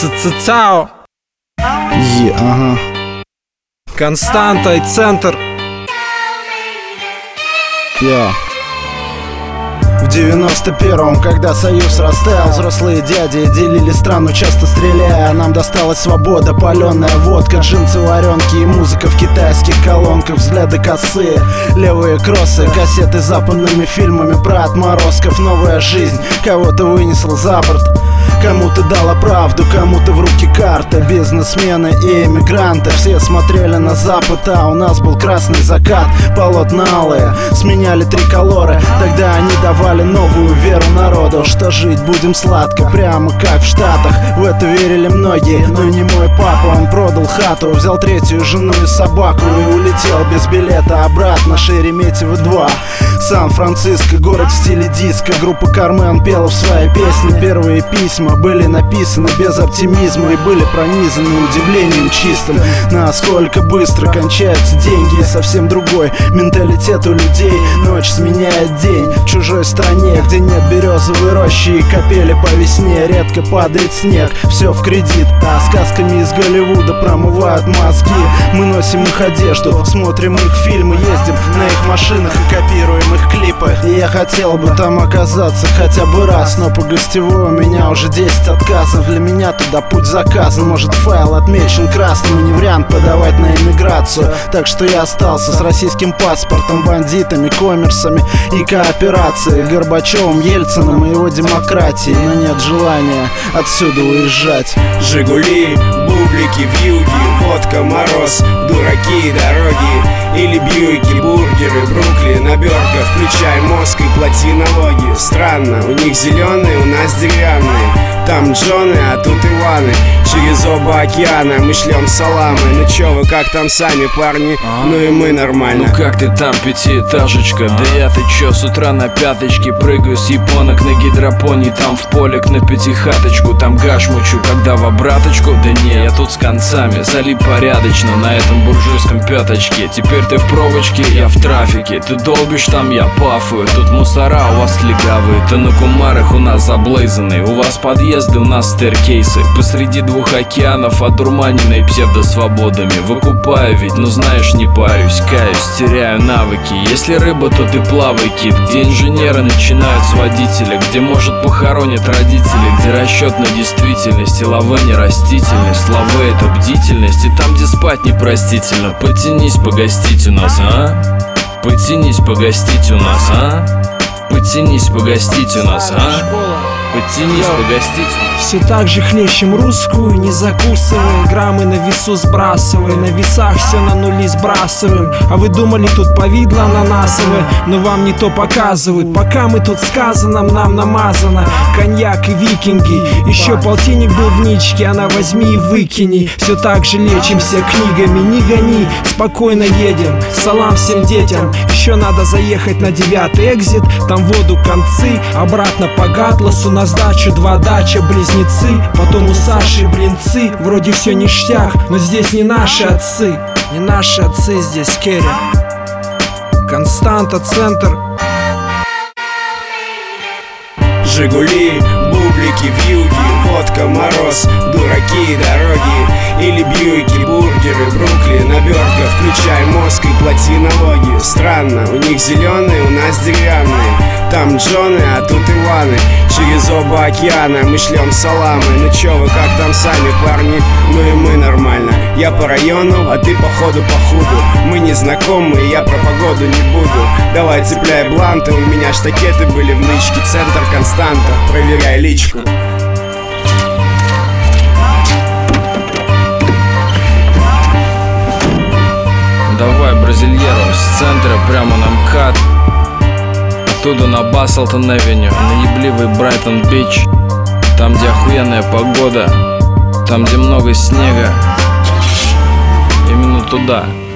Цао. Ага. Константа и Центр. В 91-м, когда союз растаял, взрослые дяди делили страну, часто стреляя. Нам досталась свобода, паленая водка, джинсы, варенки и музыка в китайских колонках. Взгляды косые, левые кроссы, кассеты с западными фильмами про отморозков. Новая жизнь кого-то вынесла за борт. Кому-то дала правду, кому-то в руки карта. Бизнесмены и эмигранты все смотрели на запад, а у нас был красный закат. Полотна алые сменяли триколоры. Тогда они давали новую веру народу, что жить будем сладко, прямо как в Штатах. В это верили многие, но не мой папа. Он продал хату, взял третью жену и собаку и улетел без билета обратно. Шереметьево 2, Сан-Франциско, город в стиле диско. Группа Кармен пела в своей песне. Первые письма были написаны без оптимизма и были пронизаны удивлением чистым. Насколько быстро кончаются деньги, и совсем другой менталитет у людей. Ночь сменяет день в чужой стране, где нет березовой рощи и капели по весне. Редко падает снег, все в кредит, а сказками из Голливуда промывают мозги. Мы носим их одежду, смотрим их фильмы, ездим на их машинах и копируем их клипы. И я хотел бы там оказаться хотя бы раз, но по гостевой у меня уже 10 отказов. Для меня туда путь заказан, может файл отмечен красным, и не вариант подавать на иммиграцию. Так что я остался с российским паспортом, бандитами, коммерсами и кооперацией, Горбачевым, Ельциным и его демократией. Но нет желания отсюда уезжать. Жигули, бублики, вьюги, водка, мороз, дураки, дороги. Или Бьюики, бургеры, Бруклин, обертка. Включай мозг и плати налоги. Странно, у них зеленые, у нас деревянные. Там Джоны, а тут Иваны. Через оба океана мы шлем саламы. Ну чё вы, как там сами, парни? Ну и мы нормально. Ну как ты там, пятиэтажечка? Да я-то чё, с утра на пяточке прыгаю с японок на гидропонии. Там в полик на пятихаточку, там гаш мучу, когда в обраточку. Да не, я тут с концами, залип порядочно на этом буржуйском пяточке. Теперь ты в пробочке, я в трафике. Ты долбишь там, я пафую. Тут мусора, у вас легавые. Ты на кумарах, у нас заблейзанные. У вас подъезды, у нас стэркейсы. Посреди двух океанов, одурманенные псевдосвободами. Выкупаю ведь, ну знаешь, не парюсь, каюсь, теряю навыки. Если рыба, то ты плавай, кит. Где инженеры начинают с водителя, где, может, похоронят родители, где расчет на действительность, и лаве не растительность. Лаве — это бдительность, и там, где спать непростительно. Потянись, погостить у нас, а? Потянись, погостить у нас, а? Потянись, погостить у нас, а? Потянись, погостить. Все так же хлещем русскую, не закусывая, граммы на весу сбрасывая, на весах все на нули сбрасываем. А вы думали, тут повидло ананасовое, но вам не то показывают. Пока мы тут сказано, нам намазано коньяк и викинги. Еще полтинник был в ничке, она возьми и выкини. Все так же лечимся книгами, не гони, спокойно едем. Салам всем детям. Еще надо заехать на 9-й экзит, там воду концы, обратно по Гатласу на сдачу 2 дача, близнецы. Потом у Саши блинцы, вроде все ништяк, но здесь не наши отцы. Не наши отцы, здесь Керри. Константа, Центр. Жигули, бублики, вьюги, водка, мороз, дураки, дороги. Или Бьюики, бургеры, Бруклин, обертка. Включай мозг и плати налоги. Странно, у них зеленые, у нас деревянные. Там Джоны, а тут Иваны. Через оба океана мы шлем саламы. Ну чё вы, как там сами, парни? Ну и мы нормально. Я по району, а ты походу по худу. Мы не знакомы, я про погоду не буду. Давай цепляй бланты, у меня штакеты были в нычке. Центр, Константа, проверяй личку. Давай, бразильеру, с центра прямо на МКАД. Оттуда на Баслтон-Авеню, на ебливый Брайтон-Бич. Там, где охуенная погода, там, где много снега. Именно туда.